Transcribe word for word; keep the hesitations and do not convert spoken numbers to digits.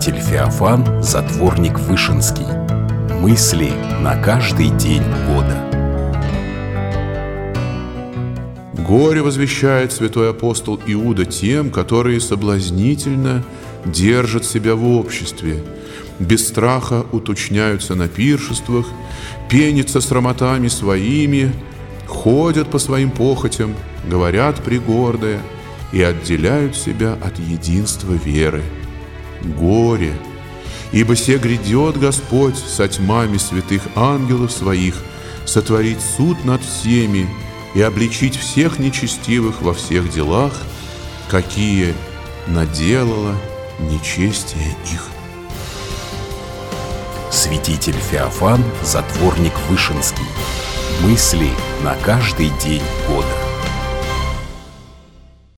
Святитель Феофан, затворник Вышинский. Мысли на каждый день года. Горе возвещает святой апостол Иуда тем, которые соблазнительно держат себя в обществе, без страха уточняются на пиршествах, пенятся срамотами своими, ходят по своим похотям, говорят пригордое и отделяют себя от единства веры. Горе! Ибо се грядет Господь со тьмами святых ангелов своих сотворить суд над всеми и обличить всех нечестивых во всех делах, какие наделало нечестие их. Святитель Феофан, затворник Вышинский. Мысли на каждый день года.